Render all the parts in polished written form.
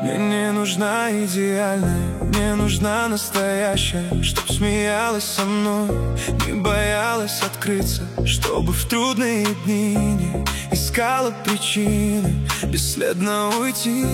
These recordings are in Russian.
Мне не нужна идеальная, мне нужна настоящая, чтоб смеялась со мной, не боялась открыться, чтобы в трудные дни не искала причины бесследно уйти.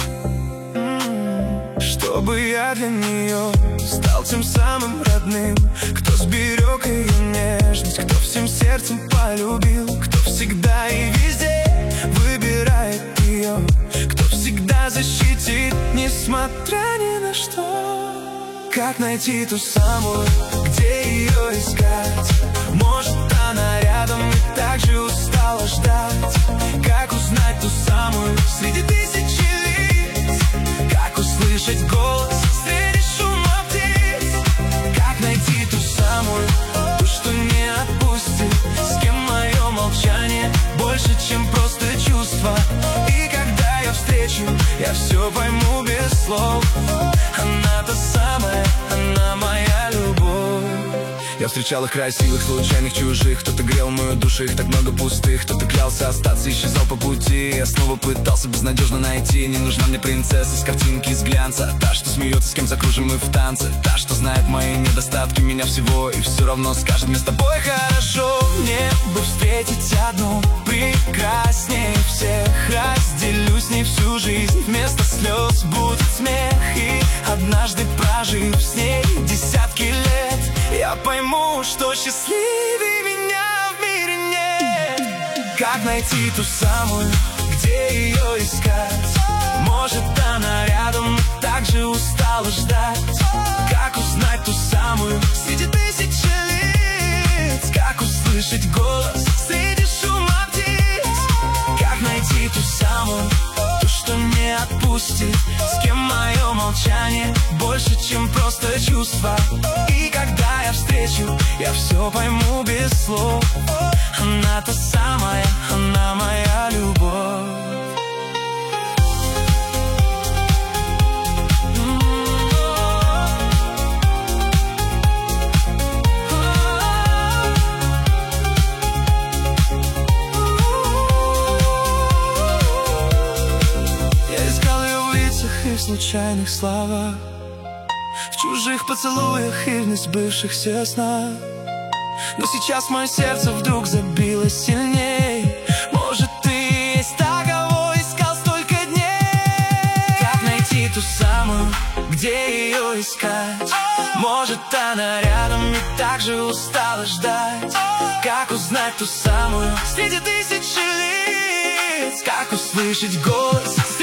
Чтобы я для нее стал тем самым родным, кто сберег ее нежность, кто всем сердцем полюбил, кто всегда и везде выбирает ее, кто всегда защитит, несмотря ни на что. Как найти ту самую, где ее искать? Может, она рядом и так же устала ждать? Как узнать ту самую среди тысячи лиц? Как услышать голос среди шума птиц? Как найти ту самую, ту, что не отпустит, с кем мое молчание больше, чем просто чувство? И когда я встречу, я все пойму без слов. Она та самая, она моя любовь. Я встречал их красивых, случайных, чужих. Кто-то грел мою душу, их так много пустых. Кто-то клялся остаться, исчезал по пути. Я снова пытался безнадежно найти. Не нужна мне принцесса с картинки из глянца, та, что смеется, с кем закружим мы в танце, та, что знает мои недостатки, меня всего, и все равно скажет: мне с тобой хорошо. Мне бы встретить одну прекраснее всех, разделю с ней всю жизнь, вместо слез будет смех. И однажды, прожив с ней десятки лет, я пойму, что счастливее меня в мире нет. Как найти ту самую, где ее искать? Может, она рядом и так же устала ждать? Как узнать ту самую среди тысячи лиц? Как услышать голос среди шума птиц? Как найти ту самую, ту, что не отпустит, с кем мое молчание больше, чем просто чувство? И когда я встречу, я все пойму без слов. Она та самая, она моя любовь. И в случайных словах, в чужих поцелуях и в несбывшихся снах. Но сейчас мое сердце вдруг забилось сильней. Может, ты есть та, кого искал столько дней? Как найти ту самую, где ее искать? Может, она рядом и так же устала ждать? Как узнать ту самую среди тысячи лиц? Как услышать голос